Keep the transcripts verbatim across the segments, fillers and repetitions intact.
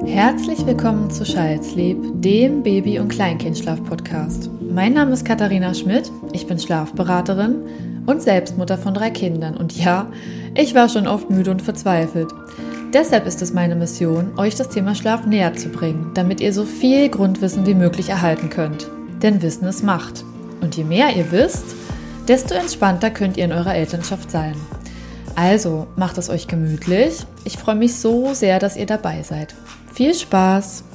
Herzlich willkommen zu Child's-Lieb, dem Baby- und Kleinkindschlaf-Podcast. Mein Name ist Katharina Schmidt, ich bin Schlafberaterin und Selbstmutter von drei Kindern. Und ja, ich war schon oft müde und verzweifelt. Deshalb ist es meine Mission, euch das Thema Schlaf näher zu bringen, damit ihr so viel Grundwissen wie möglich erhalten könnt. Denn Wissen ist Macht. Und je mehr ihr wisst, desto entspannter könnt ihr in eurer Elternschaft sein. Also, macht es euch gemütlich. Ich freue mich so sehr, dass ihr dabei seid. Viel Spaß!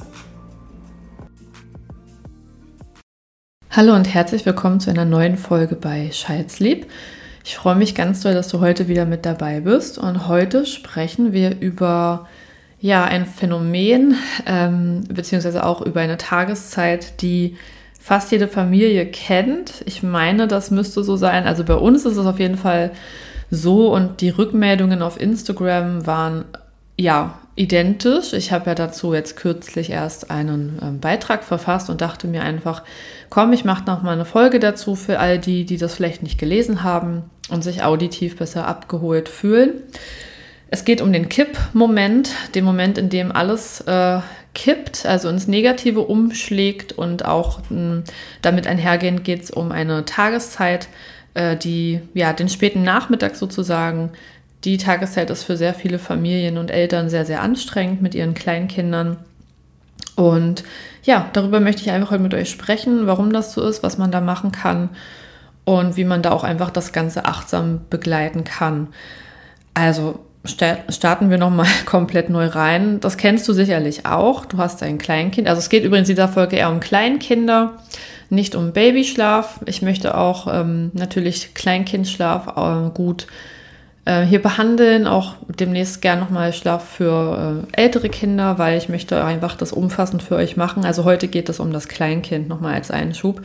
Hallo und herzlich willkommen zu einer neuen Folge bei Child's-Lieb. Ich freue mich ganz doll, dass du heute wieder mit dabei bist. Und heute sprechen wir über ja, ein Phänomen, ähm, beziehungsweise auch über eine Tageszeit, die fast jede Familie kennt. Ich meine, das müsste so sein. Also bei uns ist es auf jeden Fall so und die Rückmeldungen auf Instagram waren ja identisch. Ich habe ja dazu jetzt kürzlich erst einen ähm, Beitrag verfasst und dachte mir einfach, komm, ich mache noch mal eine Folge dazu für all die, die das vielleicht nicht gelesen haben und sich auditiv besser abgeholt fühlen. Es geht um den Kipp-Moment, den Moment, in dem alles äh, kippt, also ins Negative umschlägt und auch mh, damit einhergehend geht es um eine Tageszeit, äh, die ja den späten Nachmittag sozusagen. Die Tageszeit ist für sehr viele Familien und Eltern sehr, sehr anstrengend mit ihren Kleinkindern. Und ja, darüber möchte ich einfach heute mit euch sprechen, warum das so ist, was man da machen kann und wie man da auch einfach das Ganze achtsam begleiten kann. Also starten wir nochmal komplett neu rein. Das kennst du sicherlich auch. Du hast ein Kleinkind. Also es geht übrigens in dieser Folge eher um Kleinkinder, nicht um Babyschlaf. Ich möchte auch ähm, natürlich Kleinkindschlaf äh, gut äh, hier behandeln. Auch demnächst gern nochmal Schlaf für äh, ältere Kinder, weil ich möchte einfach das umfassend für euch machen. Also heute geht es um das Kleinkind nochmal als Einschub.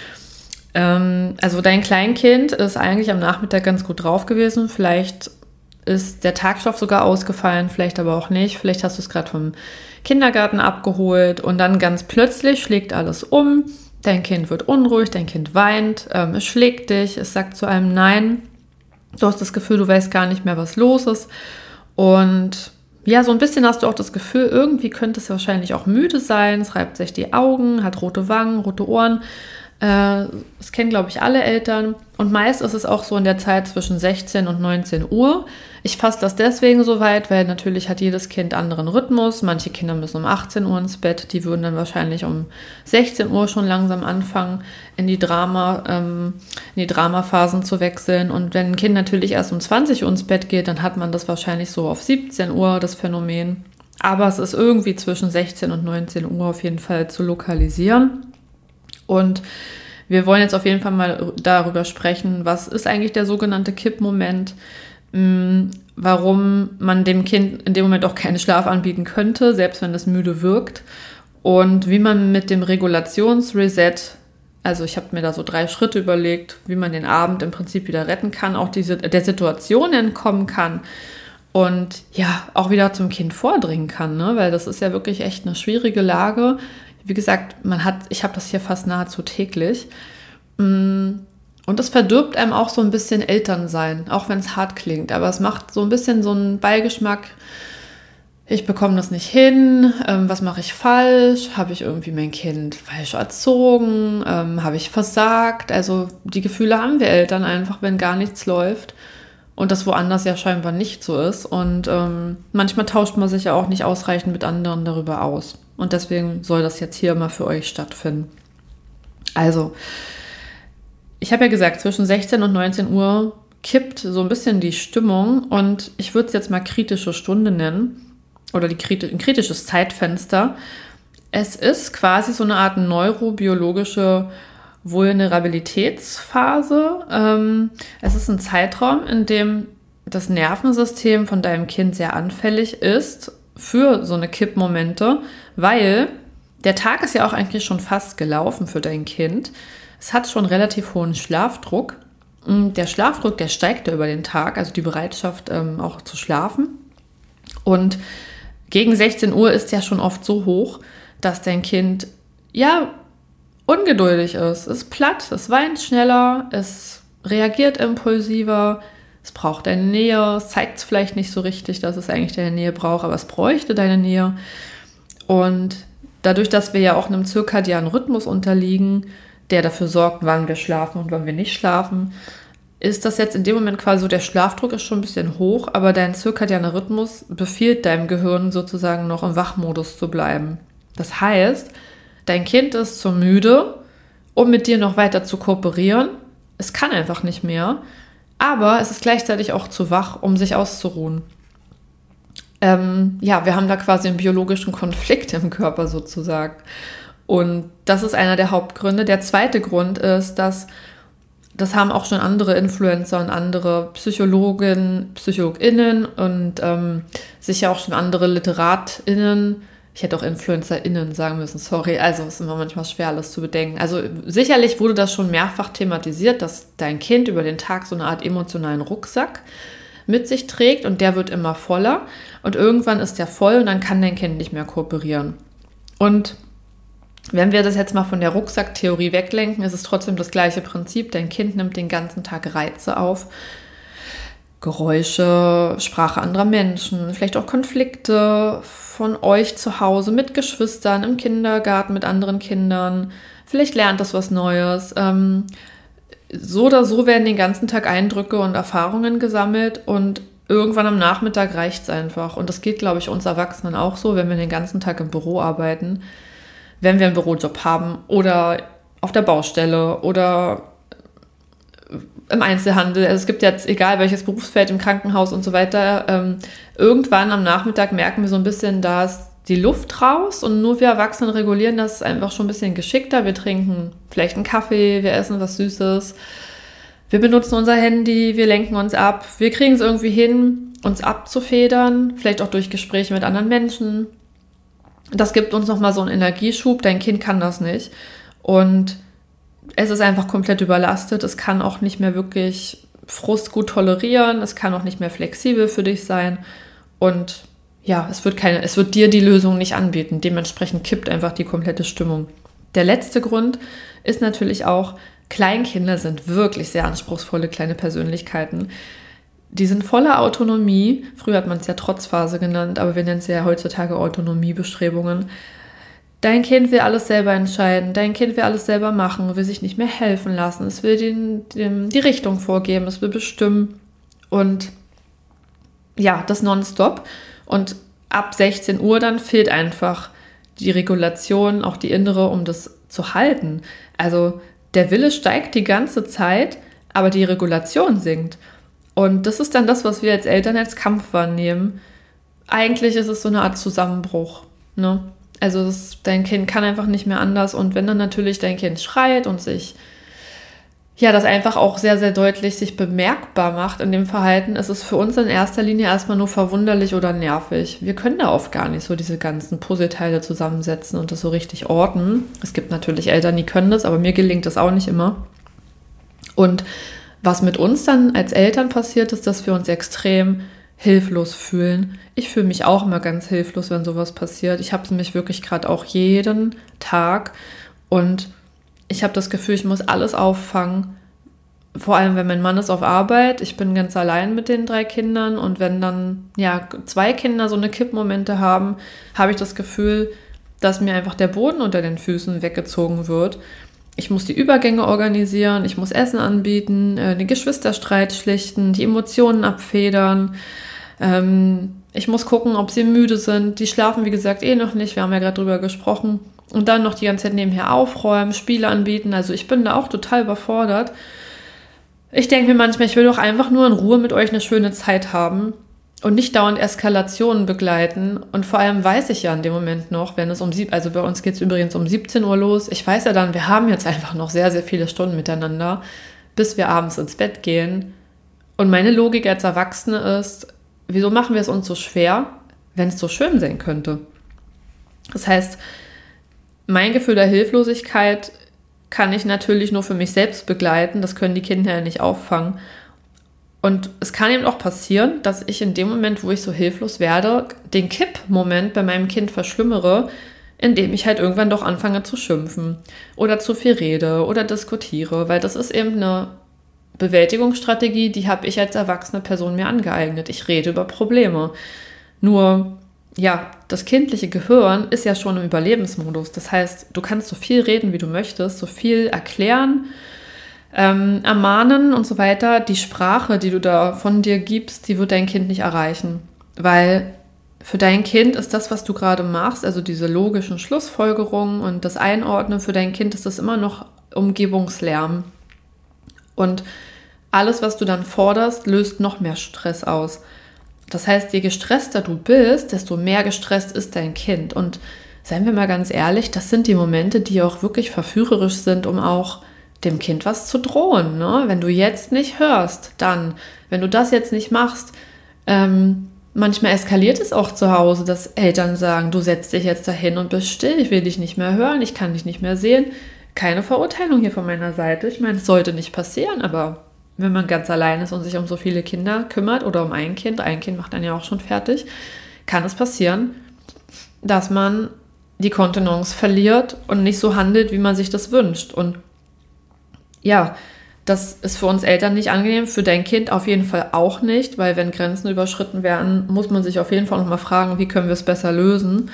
Ähm, also dein Kleinkind ist eigentlich am Nachmittag ganz gut drauf gewesen. Vielleicht ist der Tagschlaf sogar ausgefallen, vielleicht aber auch nicht. Vielleicht hast du es gerade vom Kindergarten abgeholt und dann ganz plötzlich schlägt alles um. Dein Kind wird unruhig, dein Kind weint, ähm, es schlägt dich, es sagt zu einem Nein. Du hast das Gefühl, du weißt gar nicht mehr, was los ist. Und ja, so ein bisschen hast du auch das Gefühl, irgendwie könnte es wahrscheinlich auch müde sein. Es reibt sich die Augen, hat rote Wangen, rote Ohren. Äh, das kennen, glaube ich, alle Eltern. Und meist ist es auch so in der Zeit zwischen sechzehn und neunzehn Uhr. Ich fasse das deswegen so weit, weil natürlich hat jedes Kind anderen Rhythmus. Manche Kinder müssen um achtzehn Uhr ins Bett. Die würden dann wahrscheinlich um sechzehn Uhr schon langsam anfangen, in die Drama, ähm, in die Dramaphasen zu wechseln. Und wenn ein Kind natürlich erst um zwanzig Uhr ins Bett geht, dann hat man das wahrscheinlich so auf siebzehn Uhr, das Phänomen. Aber es ist irgendwie zwischen sechzehn und neunzehn Uhr auf jeden Fall zu lokalisieren. Und wir wollen jetzt auf jeden Fall mal darüber sprechen, was ist eigentlich der sogenannte Kippmoment, warum man dem Kind in dem Moment auch keinen Schlaf anbieten könnte, selbst wenn es müde wirkt, und wie man mit dem Regulationsreset, also ich habe mir da so drei Schritte überlegt, wie man den Abend im Prinzip wieder retten kann, auch diese, der Situation entkommen kann und ja, auch wieder zum Kind vordringen kann, ne? Weil das ist ja wirklich echt eine schwierige Lage. Wie gesagt, man hat, ich habe das hier fast nahezu täglich. Und das verdirbt einem auch so ein bisschen Elternsein, auch wenn es hart klingt. Aber es macht so ein bisschen so einen Beigeschmack. Ich bekomme das nicht hin. Ähm, was mache ich falsch? Habe ich irgendwie mein Kind falsch erzogen? Ähm, habe ich versagt? Also die Gefühle haben wir Eltern einfach, wenn gar nichts läuft. Und das woanders ja scheinbar nicht so ist. Und ähm, manchmal tauscht man sich ja auch nicht ausreichend mit anderen darüber aus. Und deswegen soll das jetzt hier mal für euch stattfinden. Also, ich habe ja gesagt, zwischen sechzehn und neunzehn Uhr kippt so ein bisschen die Stimmung. Und ich würde es jetzt mal kritische Stunde nennen. Oder die kriti- ein kritisches Zeitfenster. Es ist quasi so eine Art neurobiologische Vulnerabilitätsphase. Ähm, es ist ein Zeitraum, in dem das Nervensystem von deinem Kind sehr anfällig ist für so eine Kippmomente, weil der Tag ist ja auch eigentlich schon fast gelaufen für dein Kind. Es hat schon relativ hohen Schlafdruck. Der Schlafdruck, der steigt ja über den Tag, also die Bereitschaft ähm, auch zu schlafen. Und gegen sechzehn Uhr ist ja schon oft so hoch, dass dein Kind ja ungeduldig ist. Es ist platt, es weint schneller, es reagiert impulsiver, es braucht deine Nähe, es zeigt es vielleicht nicht so richtig, dass es eigentlich deine Nähe braucht, aber es bräuchte deine Nähe. Und dadurch, dass wir ja auch einem zirkadianen Rhythmus unterliegen, der dafür sorgt, wann wir schlafen und wann wir nicht schlafen, ist das jetzt in dem Moment quasi so, der Schlafdruck ist schon ein bisschen hoch, aber dein zirkadianer Rhythmus befiehlt deinem Gehirn sozusagen noch im Wachmodus zu bleiben. Das heißt, dein Kind ist zu müde, um mit dir noch weiter zu kooperieren. Es kann einfach nicht mehr, aber es ist gleichzeitig auch zu wach, um sich auszuruhen. Ähm, ja, wir haben da quasi einen biologischen Konflikt im Körper sozusagen. Und das ist einer der Hauptgründe. Der zweite Grund ist, dass das haben auch schon andere Influencer und andere Psychologen, PsychologInnen und ähm, sicher auch schon andere LiteratInnen. Ich hätte auch InfluencerInnen sagen müssen, sorry. Also es ist immer manchmal schwer, alles zu bedenken. Also sicherlich wurde das schon mehrfach thematisiert, dass dein Kind über den Tag so eine Art emotionalen Rucksack mit sich trägt und der wird immer voller. Und irgendwann ist der voll und dann kann dein Kind nicht mehr kooperieren. Und wenn wir das jetzt mal von der Rucksacktheorie weglenken, ist es trotzdem das gleiche Prinzip. Dein Kind nimmt den ganzen Tag Reize auf. Geräusche, Sprache anderer Menschen, vielleicht auch Konflikte von euch zu Hause mit Geschwistern, im Kindergarten mit anderen Kindern. Vielleicht lernt es was Neues. Ähm, so oder so werden den ganzen Tag Eindrücke und Erfahrungen gesammelt und irgendwann am Nachmittag reicht es einfach. Und das geht, glaube ich, uns Erwachsenen auch so, wenn wir den ganzen Tag im Büro arbeiten. Wenn wir einen Bürojob haben oder auf der Baustelle oder im Einzelhandel. Also es gibt jetzt, egal welches Berufsfeld, im Krankenhaus und so weiter, ähm, irgendwann am Nachmittag merken wir so ein bisschen, da ist die Luft raus und nur wir Erwachsenen regulieren das einfach schon ein bisschen geschickter. Wir trinken vielleicht einen Kaffee, wir essen was Süßes, wir benutzen unser Handy, wir lenken uns ab. Wir kriegen es irgendwie hin, uns abzufedern, vielleicht auch durch Gespräche mit anderen Menschen. Das gibt uns nochmal so einen Energieschub. Dein Kind kann das nicht. Und es ist einfach komplett überlastet. Es kann auch nicht mehr wirklich Frust gut tolerieren. Es kann auch nicht mehr flexibel für dich sein. Und ja, es wird keine, es wird dir die Lösung nicht anbieten. Dementsprechend kippt einfach die komplette Stimmung. Der letzte Grund ist natürlich auch, Kleinkinder sind wirklich sehr anspruchsvolle kleine Persönlichkeiten. Die sind voller Autonomie. Früher hat man es ja Trotzphase genannt, aber wir nennen es ja heutzutage Autonomiebestrebungen. Dein Kind will alles selber entscheiden, dein Kind will alles selber machen, will sich nicht mehr helfen lassen, es will den, den, die Richtung vorgeben, es will bestimmen und ja, das nonstop. Und ab sechzehn Uhr dann fehlt einfach die Regulation, auch die innere, um das zu halten. Also der Wille steigt die ganze Zeit, aber die Regulation sinkt. Und das ist dann das, was wir als Eltern als Kampf wahrnehmen. Eigentlich ist es so eine Art Zusammenbruch, ne? Also das, dein Kind kann einfach nicht mehr anders. Und wenn dann natürlich dein Kind schreit und sich, ja, das einfach auch sehr, sehr deutlich sich bemerkbar macht in dem Verhalten, ist es für uns in erster Linie erstmal nur verwunderlich oder nervig. Wir können da oft gar nicht so diese ganzen Puzzleteile zusammensetzen und das so richtig orten. Es gibt natürlich Eltern, die können das, aber mir gelingt das auch nicht immer. Und was mit uns dann als Eltern passiert, ist, dass wir uns extrem hilflos fühlen. Ich fühle mich auch immer ganz hilflos, wenn sowas passiert. Ich habe mich wirklich gerade auch jeden Tag und ich habe das Gefühl, ich muss alles auffangen. Vor allem, wenn mein Mann ist auf Arbeit. Ich bin ganz allein mit den drei Kindern und wenn dann ja zwei Kinder so eine Kippmomente haben, habe ich das Gefühl, dass mir einfach der Boden unter den Füßen weggezogen wird. Ich muss die Übergänge organisieren, ich muss Essen anbieten, den Geschwisterstreit schlichten, die Emotionen abfedern. Ähm, ich muss gucken, ob sie müde sind. Die schlafen, wie gesagt, eh noch nicht. Wir haben ja gerade drüber gesprochen. Und dann noch die ganze Zeit nebenher aufräumen, Spiele anbieten. Also ich bin da auch total überfordert. Ich denke mir manchmal, ich will doch einfach nur in Ruhe mit euch eine schöne Zeit haben und nicht dauernd Eskalationen begleiten. Und vor allem weiß ich ja in dem Moment noch, wenn es um sieb, also bei uns geht es übrigens um siebzehn Uhr los. Ich weiß ja dann, wir haben jetzt einfach noch sehr, sehr viele Stunden miteinander, bis wir abends ins Bett gehen. Und meine Logik als Erwachsene ist, wieso machen wir es uns so schwer, wenn es so schön sein könnte? Das heißt, mein Gefühl der Hilflosigkeit kann ich natürlich nur für mich selbst begleiten. Das können die Kinder ja nicht auffangen. Und es kann eben auch passieren, dass ich in dem Moment, wo ich so hilflos werde, den Kippmoment bei meinem Kind verschlimmere, indem ich halt irgendwann doch anfange zu schimpfen oder zu viel rede oder diskutiere. Weil das ist eben eine Bewältigungsstrategie, die habe ich als erwachsene Person mir angeeignet. Ich rede über Probleme. Nur ja, das kindliche Gehirn ist ja schon im Überlebensmodus. Das heißt, du kannst so viel reden, wie du möchtest, so viel erklären, ähm, ermahnen und so weiter. Die Sprache, die du da von dir gibst, die wird dein Kind nicht erreichen. Weil für dein Kind ist das, was du gerade machst, also diese logischen Schlussfolgerungen und das Einordnen, für dein Kind ist das immer noch Umgebungslärm. Und alles, was du dann forderst, löst noch mehr Stress aus. Das heißt, je gestresster du bist, desto mehr gestresst ist dein Kind. Und seien wir mal ganz ehrlich, das sind die Momente, die auch wirklich verführerisch sind, um auch dem Kind was zu drohen. Ne? Wenn du jetzt nicht hörst, dann, wenn du das jetzt nicht machst, ähm, manchmal eskaliert es auch zu Hause, dass Eltern sagen, du setzt dich jetzt dahin und bist still, ich will dich nicht mehr hören, ich kann dich nicht mehr sehen. Keine Verurteilung hier von meiner Seite. Ich meine, es sollte nicht passieren, aber wenn man ganz allein ist und sich um so viele Kinder kümmert oder um ein Kind, ein Kind macht dann ja auch schon fertig, kann es passieren, dass man die Kontenance verliert und nicht so handelt, wie man sich das wünscht. Und ja, das ist für uns Eltern nicht angenehm, für dein Kind auf jeden Fall auch nicht, weil wenn Grenzen überschritten werden, muss man sich auf jeden Fall nochmal fragen, wie können wir es besser lösen.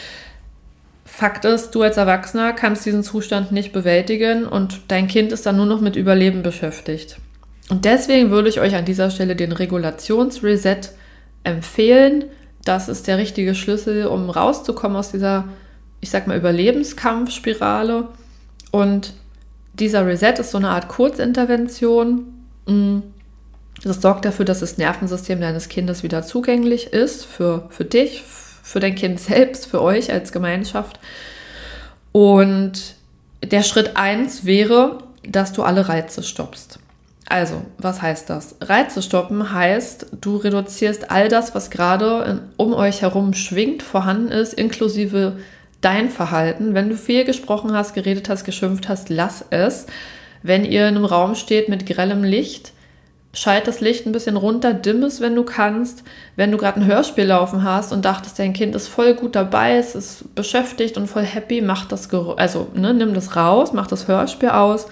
Fakt ist, du als Erwachsener kannst diesen Zustand nicht bewältigen und dein Kind ist dann nur noch mit Überleben beschäftigt. Und deswegen würde ich euch an dieser Stelle den Regulationsreset empfehlen. Das ist der richtige Schlüssel, um rauszukommen aus dieser, ich sag mal, Überlebenskampfspirale. Und dieser Reset ist so eine Art Kurzintervention. Das sorgt dafür, dass das Nervensystem deines Kindes wieder zugänglich ist für, für dich, für dein Kind selbst, für euch als Gemeinschaft. Und der Schritt eins wäre, dass du alle Reize stoppst. Also, was heißt das? Reize stoppen heißt, du reduzierst all das, was gerade um euch herum schwingt, vorhanden ist, inklusive dein Verhalten. Wenn du viel gesprochen hast, geredet hast, geschimpft hast, lass es. Wenn ihr in einem Raum steht mit grellem Licht, schalt das Licht ein bisschen runter, dimm es, wenn du kannst. Wenn du gerade ein Hörspiel laufen hast und dachtest, dein Kind ist voll gut dabei, es ist beschäftigt und voll happy, mach das, Geräusch, also ne, nimm das raus, mach das Hörspiel aus.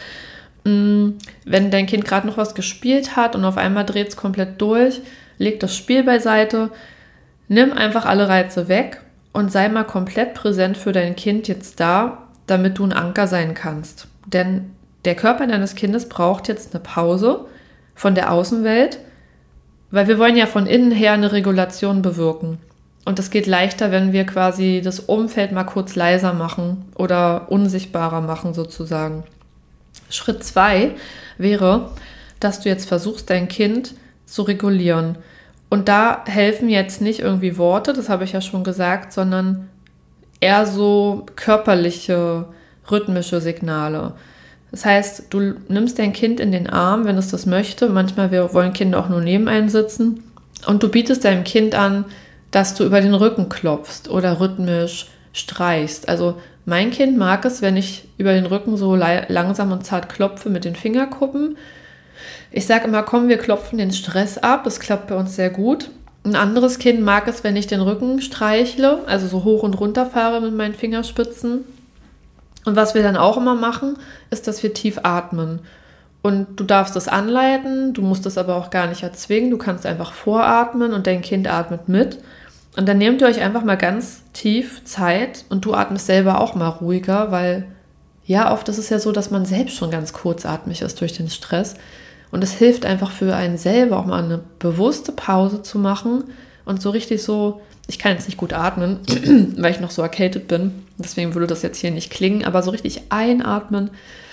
Wenn dein Kind gerade noch was gespielt hat und auf einmal dreht es komplett durch, leg das Spiel beiseite, nimm einfach alle Reize weg und sei mal komplett präsent für dein Kind jetzt da, damit du ein Anker sein kannst. Denn der Körper deines Kindes braucht jetzt eine Pause von der Außenwelt, weil wir wollen ja von innen her eine Regulation bewirken. Und das geht leichter, wenn wir quasi das Umfeld mal kurz leiser machen oder unsichtbarer machen sozusagen. Schritt zwei wäre, dass du jetzt versuchst, dein Kind zu regulieren. Und da helfen jetzt nicht irgendwie Worte, das habe ich ja schon gesagt, sondern eher so körperliche, rhythmische Signale. Das heißt, du nimmst dein Kind in den Arm, wenn es das möchte. Manchmal wollen Kinder auch nur neben einem sitzen. Und du bietest deinem Kind an, dass du über den Rücken klopfst oder rhythmisch streichst. Also mein Kind mag es, wenn ich über den Rücken so langsam und zart klopfe mit den Fingerkuppen. Ich sage immer, komm, wir klopfen den Stress ab. Das klappt bei uns sehr gut. Ein anderes Kind mag es, wenn ich den Rücken streichle, also so hoch und runter fahre mit meinen Fingerspitzen. Und was wir dann auch immer machen, ist, dass wir tief atmen. Und du darfst das anleiten, du musst das aber auch gar nicht erzwingen. Du kannst einfach voratmen und dein Kind atmet mit. Und dann nehmt ihr euch einfach mal ganz tief Zeit und du atmest selber auch mal ruhiger, weil ja, oft ist es ja so, dass man selbst schon ganz kurzatmig ist durch den Stress. Und es hilft einfach für einen selber auch mal eine bewusste Pause zu machen und so richtig so, ich kann jetzt nicht gut atmen, weil ich noch so erkältet bin, deswegen würde das jetzt hier nicht klingen, aber so richtig einatmen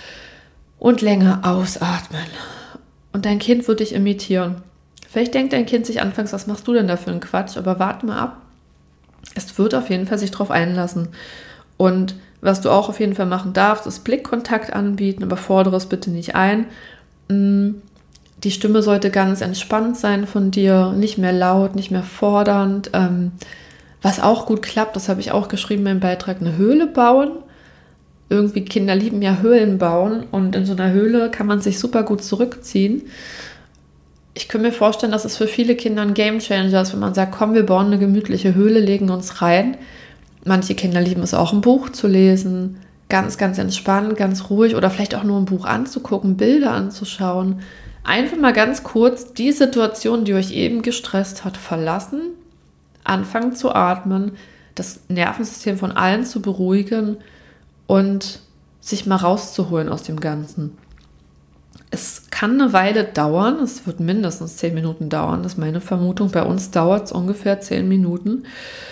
und länger ausatmen. Und dein Kind wird dich imitieren. Vielleicht denkt dein Kind sich anfangs, was machst du denn da für einen Quatsch? Aber warte mal ab. Es wird auf jeden Fall sich drauf einlassen. Und was du auch auf jeden Fall machen darfst, ist Blickkontakt anbieten, aber fordere es bitte nicht ein. Die Stimme sollte ganz entspannt sein von dir, nicht mehr laut, nicht mehr fordernd. Was auch gut klappt, das habe ich auch geschrieben im Beitrag, eine Höhle bauen. Irgendwie Kinder lieben ja Höhlen bauen und in so einer Höhle kann man sich super gut zurückziehen. Ich kann mir vorstellen, dass es für viele Kinder ein Gamechanger ist, wenn man sagt, komm, wir bauen eine gemütliche Höhle, legen uns rein. Manche Kinder lieben es auch, ein Buch zu lesen, ganz, ganz entspannt, ganz ruhig oder vielleicht auch nur ein Buch anzugucken, Bilder anzuschauen. Einfach mal ganz kurz die Situation, die euch eben gestresst hat, verlassen, anfangen zu atmen, das Nervensystem von allen zu beruhigen und sich mal rauszuholen aus dem Ganzen. Es kann eine Weile dauern, es wird mindestens zehn Minuten dauern, das ist meine Vermutung. Bei uns dauert es ungefähr zehn Minuten.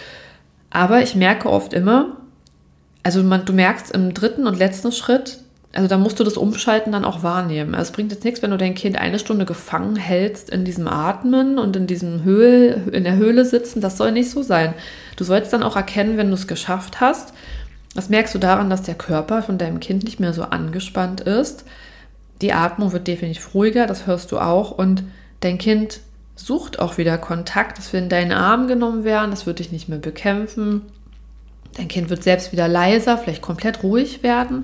Aber ich merke oft immer, also man, du merkst im dritten und letzten Schritt, also da musst du das Umschalten dann auch wahrnehmen. Also es bringt jetzt nichts, wenn du dein Kind eine Stunde gefangen hältst in diesem Atmen und in diesem Höhl, in der Höhle sitzen. Das soll nicht so sein. Du sollst dann auch erkennen, wenn du es geschafft hast. Das merkst du daran, dass der Körper von deinem Kind nicht mehr so angespannt ist. Die Atmung wird definitiv ruhiger, das hörst du auch. Und dein Kind sucht auch wieder Kontakt. Es will in deinen Arm genommen werden, es wird dich nicht mehr bekämpfen. Dein Kind wird selbst wieder leiser, vielleicht komplett ruhig werden.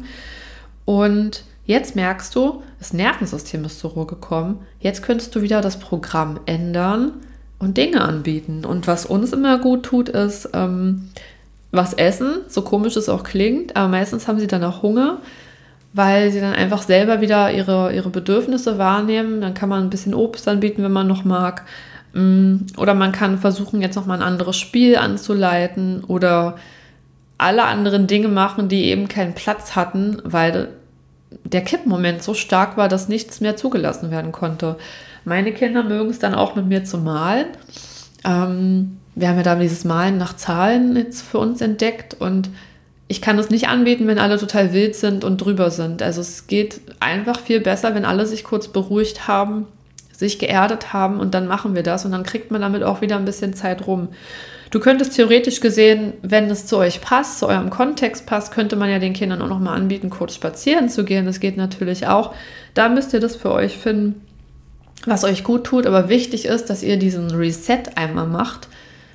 Und jetzt merkst du, das Nervensystem ist zur Ruhe gekommen. Jetzt könntest du wieder das Programm ändern und Dinge anbieten. Und was uns immer gut tut, ist ähm, was essen, so komisch es auch klingt. Aber meistens haben sie dann auch Hunger, weil sie dann einfach selber wieder ihre, ihre Bedürfnisse wahrnehmen. Dann kann man ein bisschen Obst anbieten, wenn man noch mag. Oder man kann versuchen, jetzt nochmal ein anderes Spiel anzuleiten oder alle anderen Dinge machen, die eben keinen Platz hatten, weil der Kippmoment so stark war, dass nichts mehr zugelassen werden konnte. Meine Kinder mögen es dann auch mit mir zu malen. Ähm, wir haben ja da dieses Malen nach Zahlen jetzt für uns entdeckt und ich kann es nicht anbieten, wenn alle total wild sind und drüber sind. Also es geht einfach viel besser, wenn alle sich kurz beruhigt haben, sich geerdet haben und dann machen wir das und dann kriegt man damit auch wieder ein bisschen Zeit rum. Du könntest theoretisch gesehen, wenn es zu euch passt, zu eurem Kontext passt, könnte man ja den Kindern auch nochmal anbieten, kurz spazieren zu gehen. Das geht natürlich auch. Da müsst ihr das für euch finden, was euch gut tut. Aber wichtig ist, dass ihr diesen Reset einmal macht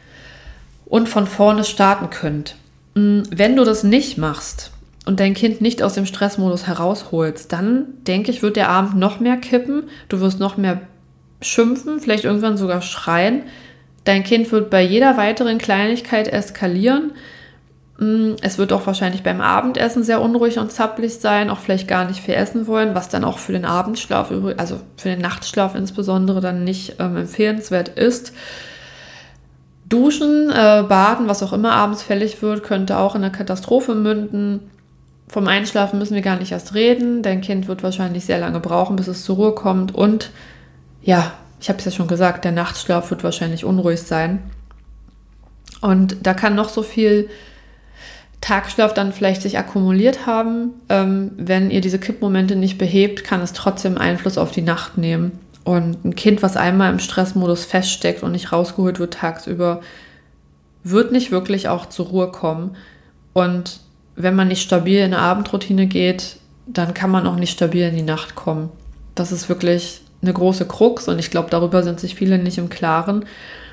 und von vorne starten könnt. Wenn du das nicht machst und dein Kind nicht aus dem Stressmodus herausholst, dann denke ich, wird der Abend noch mehr kippen. Du wirst noch mehr schimpfen, vielleicht irgendwann sogar schreien. Dein Kind wird bei jeder weiteren Kleinigkeit eskalieren. Es wird auch wahrscheinlich beim Abendessen sehr unruhig und zappelig sein, auch vielleicht gar nicht viel essen wollen, was dann auch für den Abendschlaf, also für den Nachtschlaf insbesondere, dann nicht ähm, empfehlenswert ist. Duschen, äh, Baden, was auch immer abends fällig wird, könnte auch in eine Katastrophe münden. Vom Einschlafen müssen wir gar nicht erst reden. Dein Kind wird wahrscheinlich sehr lange brauchen, bis es zur Ruhe kommt. Und ja, ich habe es ja schon gesagt, der Nachtschlaf wird wahrscheinlich unruhig sein. Und da kann noch so viel Tagschlaf dann vielleicht sich akkumuliert haben. Ähm, wenn ihr diese Kippmomente nicht behebt, kann es trotzdem Einfluss auf die Nacht nehmen. Und ein Kind, was einmal im Stressmodus feststeckt und nicht rausgeholt wird tagsüber, wird nicht wirklich auch zur Ruhe kommen. Und wenn man nicht stabil in eine Abendroutine geht, dann kann man auch nicht stabil in die Nacht kommen. Das ist wirklich eine große Krux und ich glaube, darüber sind sich viele nicht im Klaren.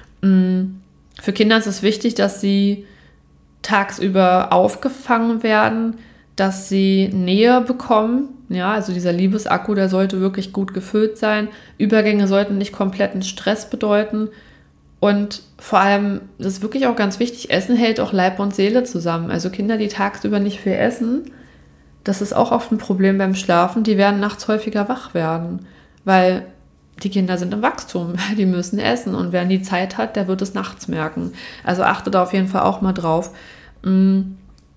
Für Kinder ist es wichtig, dass sie tagsüber aufgefangen werden, dass sie Nähe bekommen. Ja, also dieser Liebesakku, der sollte wirklich gut gefüllt sein. Übergänge sollten nicht kompletten Stress bedeuten. Und vor allem, das ist wirklich auch ganz wichtig, Essen hält auch Leib und Seele zusammen. Also Kinder, die tagsüber nicht viel essen, das ist auch oft ein Problem beim Schlafen, die werden nachts häufiger wach werden. Weil die Kinder sind im Wachstum, die müssen essen und wer nie Zeit hat, der wird es nachts merken. Also achtet da auf jeden Fall auch mal drauf. Ein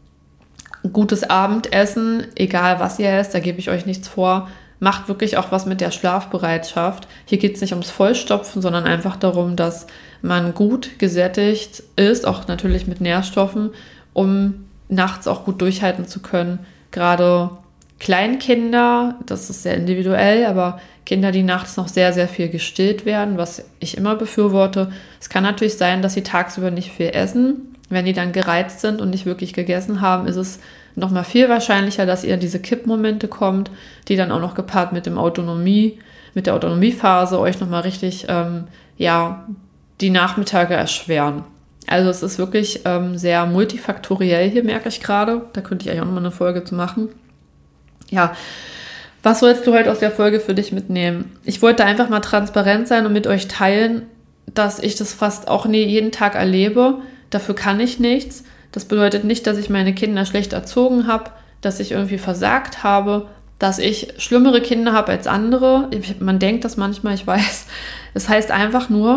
gutes Abendessen, egal was ihr esst, da gebe ich euch nichts vor, macht wirklich auch was mit der Schlafbereitschaft. Hier geht es nicht ums Vollstopfen, sondern einfach darum, dass man gut gesättigt ist, auch natürlich mit Nährstoffen, um nachts auch gut durchhalten zu können. Gerade Kleinkinder, das ist sehr individuell, aber Kinder, die nachts noch sehr, sehr viel gestillt werden, was ich immer befürworte. Es kann natürlich sein, dass sie tagsüber nicht viel essen. Wenn die dann gereizt sind und nicht wirklich gegessen haben, ist es nochmal viel wahrscheinlicher, dass ihr in diese Kippmomente kommt, die dann auch noch gepaart mit dem Autonomie, mit der Autonomiephase euch nochmal richtig, ähm, ja, die Nachmittage erschweren. Also es ist wirklich ähm, sehr multifaktoriell hier, merke ich gerade. Da könnte ich eigentlich auch nochmal eine Folge zu machen. Ja, was sollst du heute aus der Folge für dich mitnehmen? Ich wollte einfach mal transparent sein und mit euch teilen, dass ich das fast auch nie jeden Tag erlebe. Dafür kann ich nichts. Das bedeutet nicht, dass ich meine Kinder schlecht erzogen habe, dass ich irgendwie versagt habe, dass ich schlimmere Kinder habe als andere. Man denkt das manchmal, ich weiß. Es heißt einfach nur,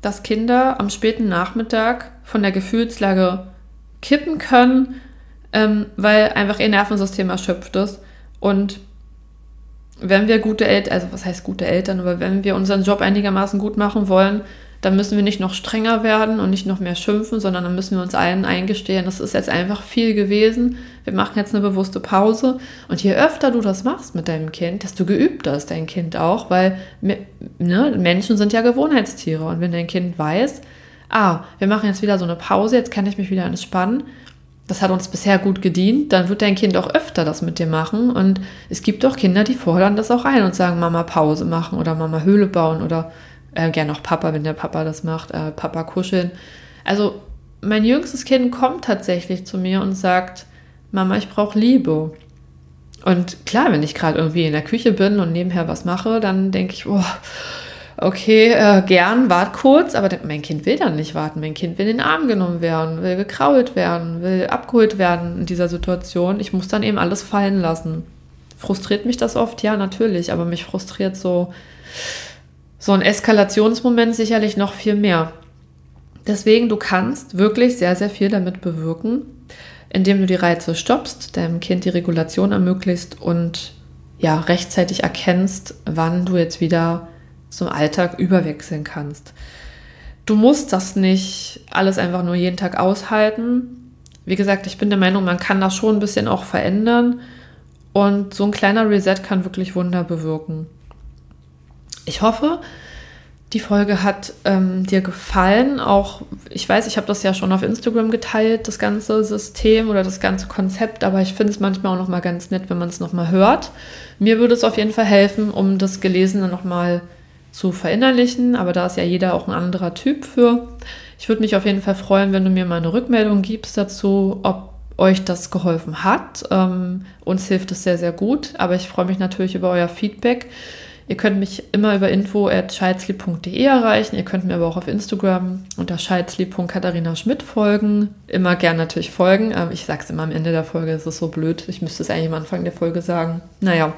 dass Kinder am späten Nachmittag von der Gefühlslage kippen können, ähm, weil einfach ihr Nervensystem erschöpft ist. Und wenn wir gute Eltern, also was heißt gute Eltern, aber wenn wir unseren Job einigermaßen gut machen wollen, dann müssen wir nicht noch strenger werden und nicht noch mehr schimpfen, sondern dann müssen wir uns allen eingestehen, das ist jetzt einfach viel gewesen. Wir machen jetzt eine bewusste Pause. Und je öfter du das machst mit deinem Kind, desto geübter ist dein Kind auch, weil ne, Menschen sind ja Gewohnheitstiere. Und wenn dein Kind weiß, ah, wir machen jetzt wieder so eine Pause, jetzt kann ich mich wieder entspannen, das hat uns bisher gut gedient, dann wird dein Kind auch öfter das mit dir machen. Und es gibt auch Kinder, die fordern das auch ein und sagen, Mama Pause machen oder Mama Höhle bauen oder äh, gerne auch Papa, wenn der Papa das macht, äh, Papa kuscheln. Also mein jüngstes Kind kommt tatsächlich zu mir und sagt, Mama, ich brauche Liebe. Und klar, wenn ich gerade irgendwie in der Küche bin und nebenher was mache, dann denke ich, oh, okay, äh, gern, wart kurz, aber mein Kind will dann nicht warten. Mein Kind will in den Arm genommen werden, will gekrault werden, will abgeholt werden in dieser Situation. Ich muss dann eben alles fallen lassen. Frustriert mich das oft? Ja, natürlich, aber mich frustriert so, so ein Eskalationsmoment sicherlich noch viel mehr. Deswegen, du kannst wirklich sehr, sehr viel damit bewirken, indem du die Reize stoppst, deinem Kind die Regulation ermöglicht und ja, rechtzeitig erkennst, wann du jetzt wieder zum Alltag überwechseln kannst. Du musst das nicht alles einfach nur jeden Tag aushalten. Wie gesagt, ich bin der Meinung, man kann das schon ein bisschen auch verändern und so ein kleiner Reset kann wirklich Wunder bewirken. Ich hoffe, die Folge hat ähm, dir gefallen. Auch, ich weiß, ich habe das ja schon auf Instagram geteilt, das ganze System oder das ganze Konzept, aber ich finde es manchmal auch noch mal ganz nett, wenn man es noch mal hört. Mir würde es auf jeden Fall helfen, um das Gelesene noch mal zu verinnerlichen, aber da ist ja jeder auch ein anderer Typ für. Ich würde mich auf jeden Fall freuen, wenn du mir mal eine Rückmeldung gibst dazu, ob euch das geholfen hat. Ähm, uns hilft es sehr, sehr gut, aber ich freue mich natürlich über euer Feedback. Ihr könnt mich immer über info at scheidsley punkt de erreichen. Ihr könnt mir aber auch auf Instagram unter scheidsley punkt katharina schmidt folgen. Immer gern natürlich folgen. Ähm, ich sage es immer am Ende der Folge, es ist so blöd. Ich müsste es eigentlich am Anfang der Folge sagen. Naja.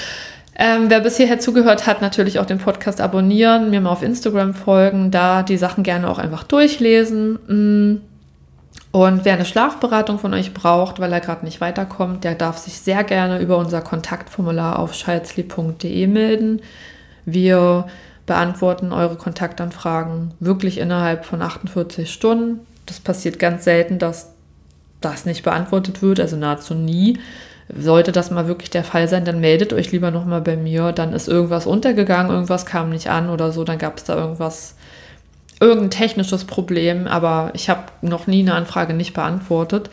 Ähm, wer bis hierher zugehört hat, natürlich auch den Podcast abonnieren, mir mal auf Instagram folgen, da die Sachen gerne auch einfach durchlesen. Und wer eine Schlafberatung von euch braucht, weil er gerade nicht weiterkommt, der darf sich sehr gerne über unser Kontaktformular auf scheidsley punkt de melden. Wir beantworten eure Kontaktanfragen wirklich innerhalb von achtundvierzig Stunden. Das passiert ganz selten, dass das nicht beantwortet wird, also nahezu nie. Sollte das mal wirklich der Fall sein, dann meldet euch lieber nochmal bei mir. Dann ist irgendwas untergegangen, irgendwas kam nicht an oder so, dann gab es da irgendwas, irgendein technisches Problem, aber ich habe noch nie eine Anfrage nicht beantwortet.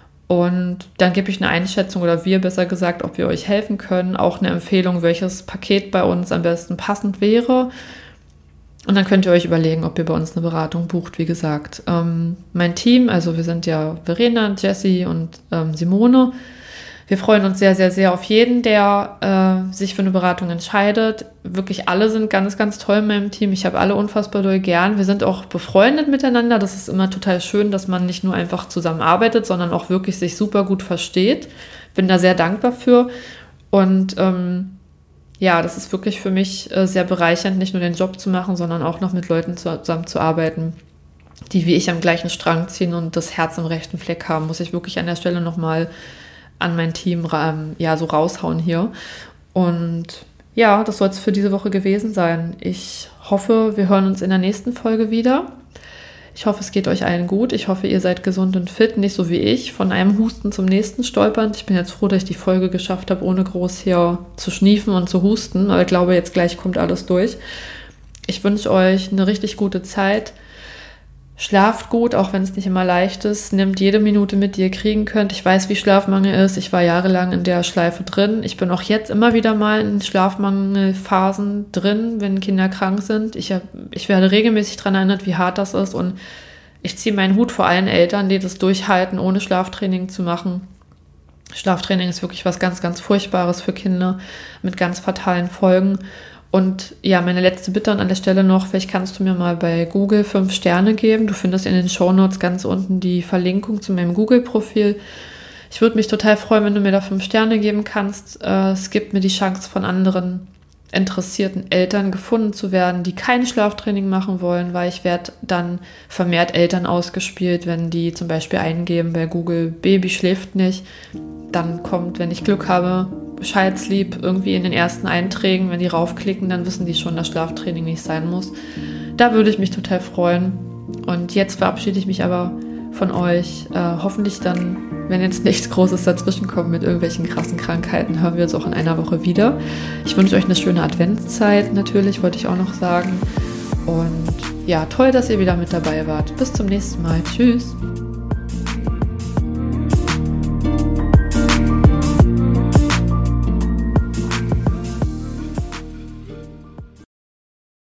Und dann gebe ich eine Einschätzung oder wir besser gesagt, ob wir euch helfen können, auch eine Empfehlung, welches Paket bei uns am besten passend wäre. Und dann könnt ihr euch überlegen, ob ihr bei uns eine Beratung bucht, wie gesagt. Ähm, mein Team, also wir sind ja Verena, Jessie und ähm, Simone. Wir freuen uns sehr, sehr, sehr auf jeden, der äh, sich für eine Beratung entscheidet. Wirklich alle sind ganz, ganz toll in meinem Team. Ich habe alle unfassbar doll gern. Wir sind auch befreundet miteinander. Das ist immer total schön, dass man nicht nur einfach zusammenarbeitet, sondern auch wirklich sich super gut versteht. Bin da sehr dankbar für. Und ähm, ja, das ist wirklich für mich äh, sehr bereichernd, nicht nur den Job zu machen, sondern auch noch mit Leuten zusammenzuarbeiten, die wie ich am gleichen Strang ziehen und das Herz im rechten Fleck haben. Muss ich wirklich an der Stelle nochmal an mein Team ähm, ja, so raushauen hier. Und ja, das soll es für diese Woche gewesen sein. Ich hoffe, wir hören uns in der nächsten Folge wieder. Ich hoffe, es geht euch allen gut. Ich hoffe, ihr seid gesund und fit, nicht so wie ich, von einem Husten zum nächsten stolpernd. Ich bin jetzt froh, dass ich die Folge geschafft habe, ohne groß hier zu schniefen und zu husten. Aber ich glaube, jetzt gleich kommt alles durch. Ich wünsche euch eine richtig gute Zeit. Schlaft gut, auch wenn es nicht immer leicht ist. Nehmt jede Minute mit, die ihr kriegen könnt. Ich weiß, wie Schlafmangel ist. Ich war jahrelang in der Schleife drin. Ich bin auch jetzt immer wieder mal in Schlafmangelphasen drin, wenn Kinder krank sind. Ich, hab, ich werde regelmäßig daran erinnert, wie hart das ist. Und ich ziehe meinen Hut vor allen Eltern, die das durchhalten, ohne Schlaftraining zu machen. Schlaftraining ist wirklich was ganz, ganz Furchtbares für Kinder mit ganz fatalen Folgen. Und ja, meine letzte Bitte an der Stelle noch, vielleicht kannst du mir mal bei Google fünf Sterne geben. Du findest in den Shownotes ganz unten die Verlinkung zu meinem Google-Profil. Ich würde mich total freuen, wenn du mir da fünf Sterne geben kannst. Es gibt mir die Chance, von anderen interessierten Eltern gefunden zu werden, die kein Schlaftraining machen wollen, weil ich werde dann vermehrt Eltern ausgespielt, wenn die zum Beispiel eingeben bei Google, Baby schläft nicht, dann kommt, wenn ich Glück habe, Child Sleep irgendwie in den ersten Einträgen, wenn die raufklicken, dann wissen die schon, dass Schlaftraining nicht sein muss. Da würde ich mich total freuen. Und jetzt verabschiede ich mich aber von euch. Äh, hoffentlich dann, wenn jetzt nichts Großes dazwischen kommt mit irgendwelchen krassen Krankheiten, hören wir uns auch in einer Woche wieder. Ich wünsche euch eine schöne Adventszeit natürlich, wollte ich auch noch sagen. Und ja, toll, dass ihr wieder mit dabei wart. Bis zum nächsten Mal. Tschüss.